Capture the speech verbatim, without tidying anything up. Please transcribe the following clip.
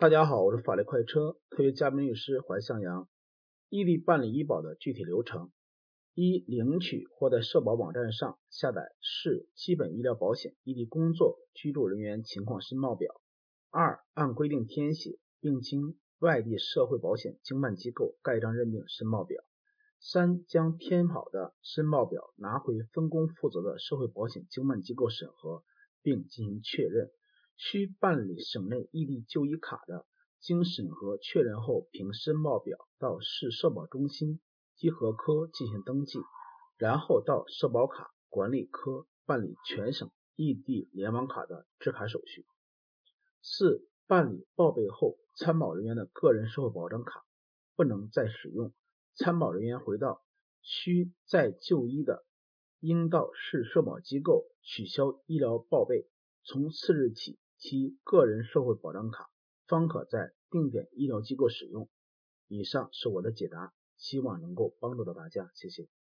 大家好，我是法律快车特约嘉宾律师怀向阳。异地办理医保的具体流程：一、领取或在社保网站上下载市基本医疗保险异地工作居住人员情况申报表；二、按规定填写并经外地社会保险经办机构盖章认定申报表；三、将填好的申报表拿回分工负责的社会保险经办机构审核并进行确认。需办理省内异地就医卡的，经审核确认后，凭申报表到市社保中心稽核科进行登记，然后到社保卡管理科办理全省异地联网卡的制卡手续。四、办理报备后，参保人员的个人社会保障卡不能再使用，参保人员回到需再就医的，应到市社保机构取消医疗报备，从次日起其个人社会保障卡方可在定点医疗机构使用。以上是我的解答，希望能够帮助到大家，谢谢。